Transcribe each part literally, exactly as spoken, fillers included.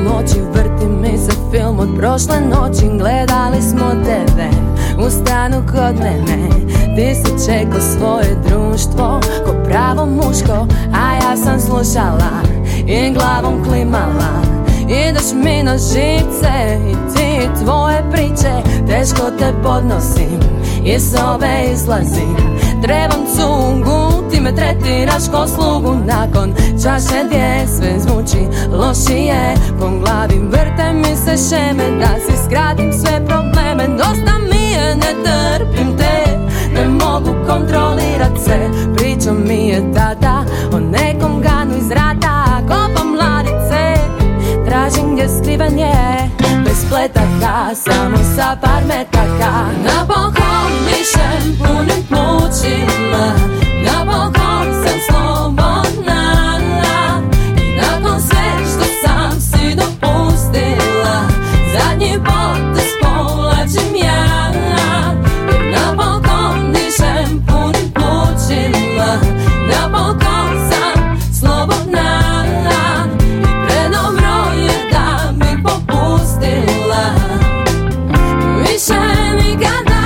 Zatvaram oči, vrti mi se film od prošle noći. Gledali smo tebe u stanu kod mene. Ti si čekao svoje društvo ko pravo muško, a ja sam slušala i glavom klimala. Ideš mi na živce i ti tvoje priče. Teško te podnosim i sobe izlazim. Trebam cugu, ti me tretiraš ko slugu. Nakon čaše dvije sve zvuči lošije. Po glavi vrte mi se šeme da si skratim sve probleme. Dosta mi je, ne trpim te, ne mogu kontrolirat se. Priča mi je tata o nekom ganu iz rata. Kopam ladice, tražim gdje skriven je. Bez spletaka, samo sa par metaka. Na balkon dišem punim plućima. Na balkon sam slobodna. I nakon sve što sam si dopustila, zadnji potez povlačim ja. Jer na balkon dišem punim plućima. Na balkon sam slobodna. I predobro je da mi popustila. Više nikada.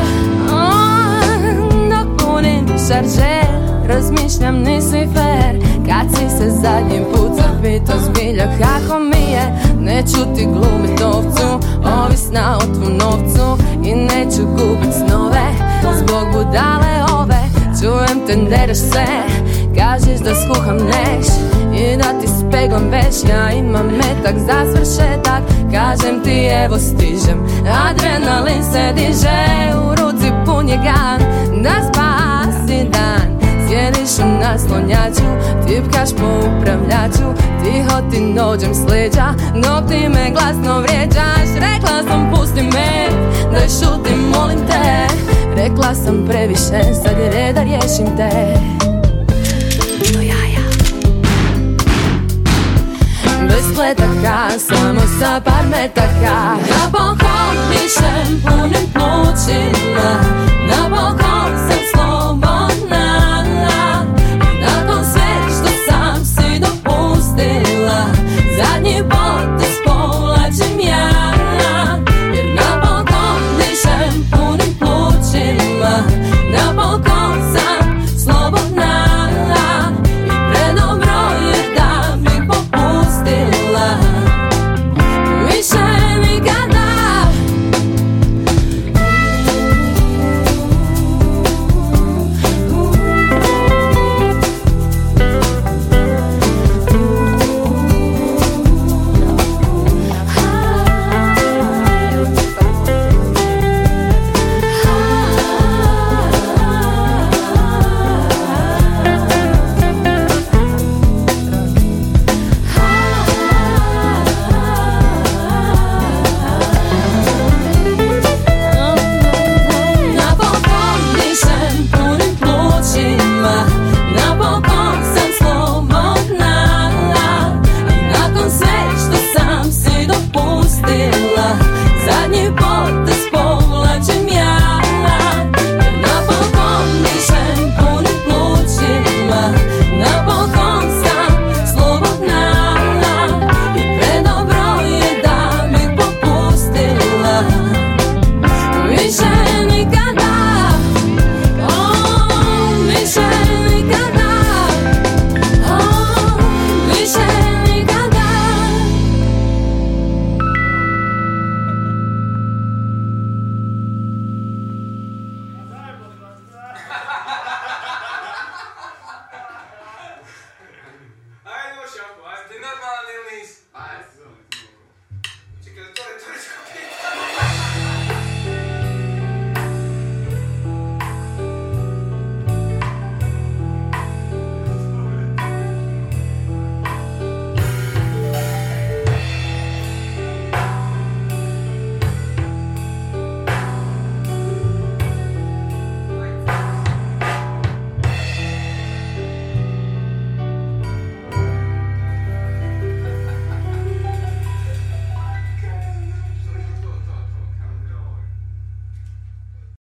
Dok punim šarže, razmišljam nisi fair. Kad si se zadnji put zapito zbilja kako mi je. Neću ti glumit ovcu, ovisna o tvom novcu. I neću gubit snove zbog budale ove. Čujem te, deraš se, kažeš da skuham neš i da ti speglam veš. Ja imam metak za svršetak, kažem ti evo stižem. Adrenalin se diže, u ruci pun je gan da spasi dan. Sjediš u naslonjaču, tipkaš po upravljaču. Tiho ti dođem s leđa, dok ti me glasno vrijeđaš. Rekla sam pusti me, daj šutim molim te. Rekla sam previše, sad je red da riješim te. Do jaja. Bez spletaka, samo sa par metaka. Na balkon dišem punim plućima. Na balkon sam slobodna.